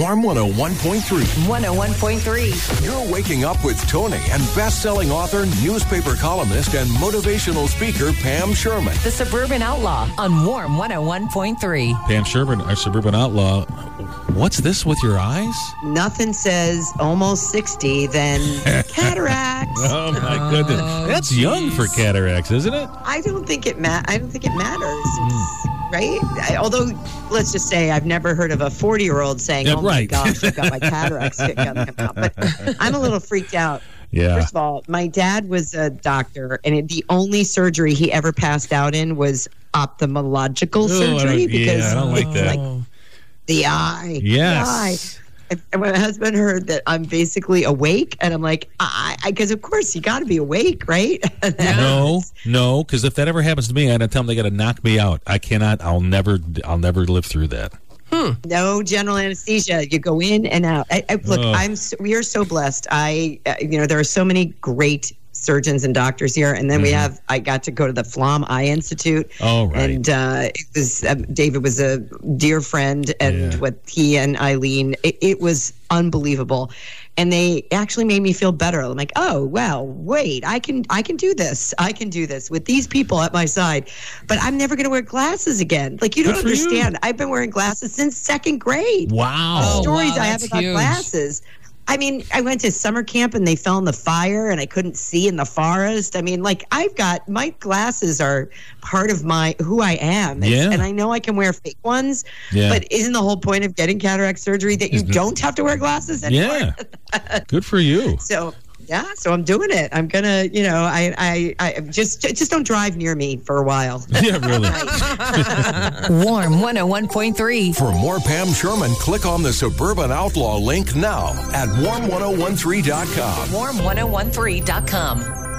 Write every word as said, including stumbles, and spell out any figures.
Warm one oh one point three. one oh one point three. You're waking up with Tony and best-selling author, newspaper columnist, and motivational speaker Pam Sherman. The Suburban Outlaw on Warm one oh one point three. Pam Sherman, our Suburban Outlaw. What's this with your eyes? Nothing says almost sixty than cataracts. Oh my goodness, that's young for cataracts, isn't it? I don't think it ma- I don't think it matters. It's, right? I, although, let's just say I've never heard of a forty-year-old saying, Yeah, "Oh my right. gosh, I've got my cataracts coming out." But I'm a little freaked out. Yeah. First of all, my dad was a doctor, and it, the only surgery he ever passed out in was ophthalmological Oh, I surgery don't- because yeah, I don't like that. like the eye. Yes. The eye. And my husband heard that I'm basically awake, and I'm like, I, because of course you got to be awake, right? No, no, because if that ever happens to me, I tell them they got to knock me out. I cannot. I'll never. I'll never live through that. No general anesthesia. You go in and out. I, I, look, Oh. I'm. So, we are so blessed. I, uh, you know, there are so many great surgeons and doctors here, and then we have. I got to go to the Flom Eye Institute. Oh, right. And uh, it was uh, David was a dear friend, and Yeah. what he and Eileen, it, it was unbelievable. And they actually made me feel better. I'm like, oh wow, wait, I can, I can do this. I can do this with these people at my side. But I'm never going to wear glasses again. Like you don't Good for you. understand. I've been wearing glasses since second grade. Wow. Oh, Stories wow, I have that's about huge. glasses. I mean, I went to summer camp and they fell in the fire and I couldn't see in the forest. I mean, like I've got my glasses are part of my who I am. It's- Yeah. And I know I can wear fake ones, Yeah. but isn't the whole point of getting cataract surgery that you Isn't it- don't have to wear glasses anymore? Yeah. Good for you. So yeah, so I'm doing it. I'm gonna, you know, I, I, I just, just don't drive near me for a while. Yeah, really. Warm one oh one point three. For more Pam Sherman, click on the Suburban Outlaw link now at warm ten thirteen dot com. warm ten thirteen dot com.